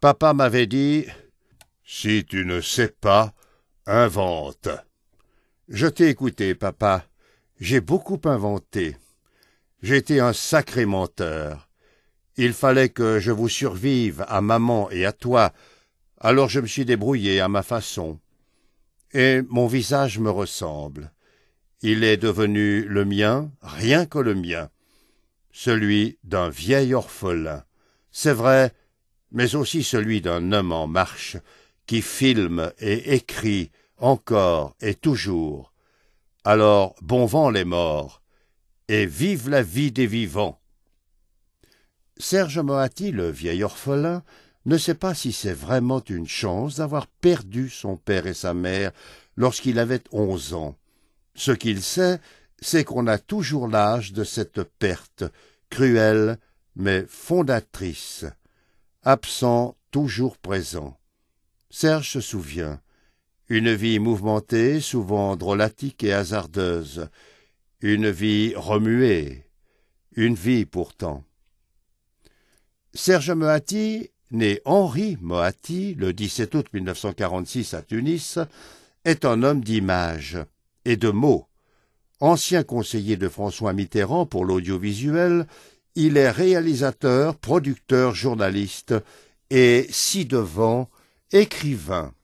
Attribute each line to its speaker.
Speaker 1: Papa m'avait dit « Si tu ne sais pas, invente ». Je t'ai écouté, papa. J'ai beaucoup inventé. J'étais un sacré menteur. Il fallait que je vous survive à maman et à toi, alors je me suis débrouillé à ma façon. Et mon visage me ressemble. Il est devenu le mien, rien que le mien, celui d'un vieil orphelin. C'est vrai, mais aussi celui d'un homme en marche, qui filme et écrit encore et toujours. Alors, bon vent les morts, et vive la vie des vivants. Serge Moati, le vieil orphelin, ne sait pas si c'est vraiment une chance d'avoir perdu son père et sa mère lorsqu'il avait 11 ans. Ce qu'il sait, c'est qu'on a toujours l'âge de cette perte, cruelle mais fondatrice. Absent, toujours présent. Serge se souvient. Une vie mouvementée, souvent drôlatique et hasardeuse. Une vie remuée. Une vie pourtant. Serge Moati, né Henri Moati, le 17 août 1946 à Tunis, est un homme d'image et de mots. Ancien conseiller de François Mitterrand pour l'audiovisuel, il est réalisateur, producteur, journaliste et, ci-devant, écrivain.